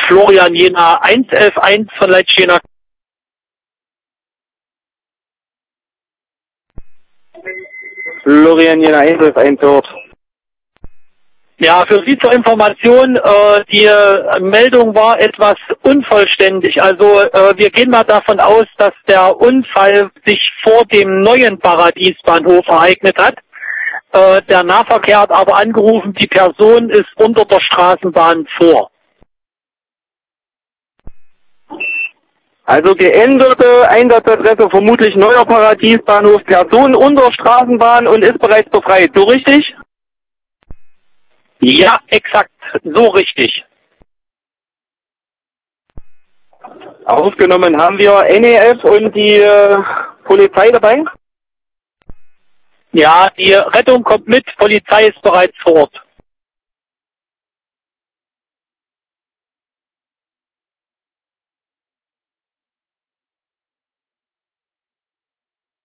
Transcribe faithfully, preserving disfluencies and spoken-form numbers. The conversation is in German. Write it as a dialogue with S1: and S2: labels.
S1: Florian Jena eins elf eins von Leitsch-Jena.
S2: Florian Jena eins elf eins dort.
S1: Ja, für Sie zur Information, äh, die äh, Meldung war etwas unvollständig. Also äh, wir gehen mal davon aus, dass der Unfall sich vor dem neuen Paradiesbahnhof ereignet hat. Äh, der Nahverkehr hat aber angerufen, die Person ist unter der Straßenbahn vor.
S2: Also geänderte Einsatzadresse, vermutlich neuer Paradiesbahnhof, Person unter Straßenbahn und ist bereits befreit. So richtig?
S1: Ja, exakt, so richtig.
S2: Aufgenommen haben wir N E F und die äh, Polizei dabei?
S1: Ja, die Rettung kommt mit, Polizei ist bereits vor Ort.